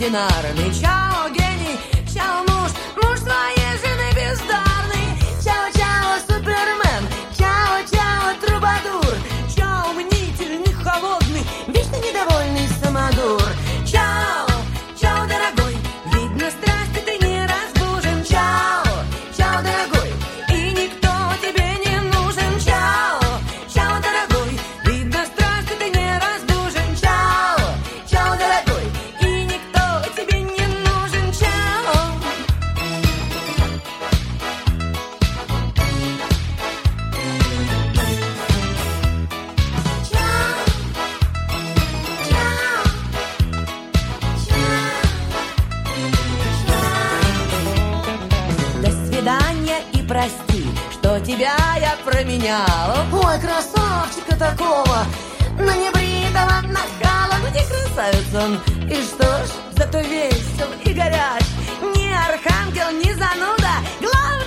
неординарный. Чао, гений, чао, муж, муж твоей жены бездарный. Чао, чао, супермен, чао, чао, трубадур. Чао, мнительный, холодный, вечно недовольный самодур. Чао, чао, дорогой, видно, страсти ты не разбужен. Чао, чао, дорогой, и никто тебе не нужен. Чао, чао, дорогой, видно, страсти ты не разбужен. Чао, чао, дорогой, и никто тебе не нужен. Чао. До свидания и прости, что тебя я променяла. Ой, красавчика такого, на небритого нахала. Ну не красавец он, и что ж, зато весел и горяч. Ни архангел, ни зануда, главное